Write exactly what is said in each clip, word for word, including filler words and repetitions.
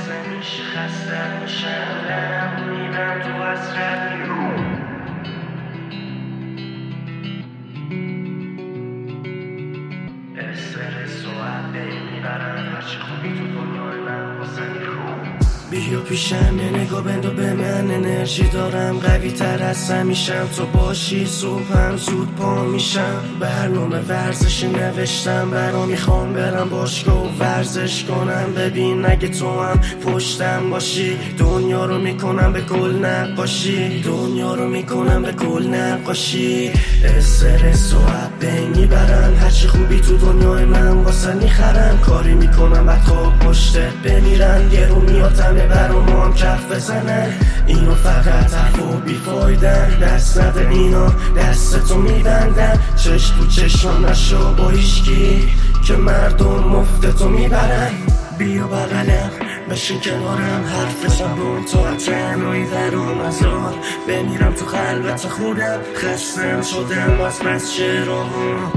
خسته میشه خسته میشم میرم تو حسرت میرم استرس و عده میبرن هرچی خوبی تو دنیای من واسه میخوام بیا پیشم یه نگاه بندو به من انرژی دارم قوی تر از همیشم تو باشی صبحم زود پا میشم برنامه ورزشی نوشتم برا میخوام برم باشگاه و ورزش کنم ببین اگه تو هم پشتم باشی دنیا رو میکنم به گل نقاشی دنیا رو میکنم به گل نقاشی استرس و عبه میبرن هرچی خوبی تو دنیای من واسه میخرم کاری میکنم بعد خواب پشته بمیرن گرون میاتم برا ما هم کف بزنن اینو فقط حرف و بیفایدن دست نده اینا دست تو میبندن چش تو چشم نشو با هیچکی که مردم مفت تو میبرن بیا بغلم بشین کنارم حرف زبون تو تنهایی درام ازار بمیرم تو خلوت خودم خستم شدم از بس شعرها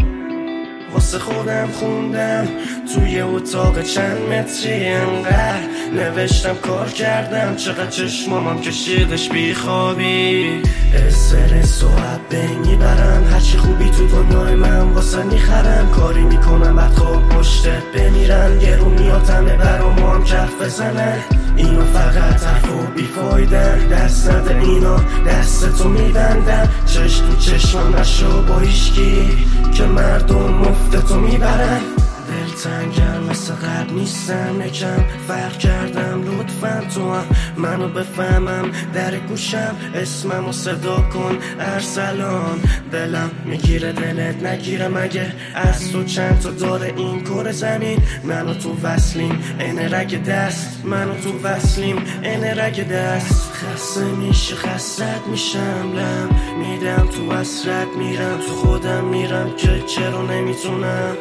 واسه خودم خوندم توی اتاق چند متری انقدر نوشتم کار کردم چقدر چشمامم کشیدش بیخوابی استرس و عبه میبرن هرچی خوبی تو دنیای من واسه میخرم کاری میکنم بعد خواب پشته بمیرن گرون میاتمه برا ما هم کف بزنن اینو فقط حرف و بیفایدن دست نده اینا دست تو میبندن چش تو چشم نشو با هیچکی که مردم مفت تو میبرن دلتنگم مثل قبل نیستم یکم فرق کردم لطفا تو هم منو بفهمم در گوشم اسممو صدا کن ارسلان دلم میگیره دلت نگیره مگه از تو چند تا داره این کره زمین منو تو وصلیم این رگ دست منو تو وصلیم این رگ دست خسته میشه خستت میشم لم میدم تو حسرت میرم تو خودم میرم که چرا نمیتونم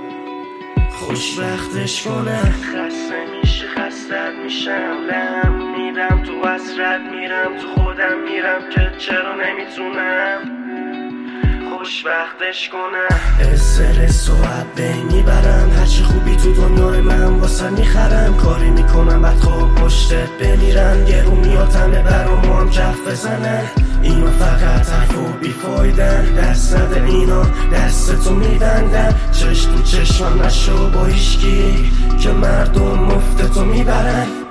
خوشبختش کنم خسته میشه خستت میشم لم میرم تو حسرت میرم تو خودم میرم که چرا نمیتونم خوشبختش کنم استرس و عبه میبرن هرچی خوبی تو دنیای من واسه میخرم کاری میکنم بعد خواب پشته بمیرن گرون میاتمه برا ما هم کف بزنن اینو فقط حرف و بیفایدن دست نده اینا دست تو میبندن چش تو چشم نشو با هیچکی که مردم مفت تو میبرن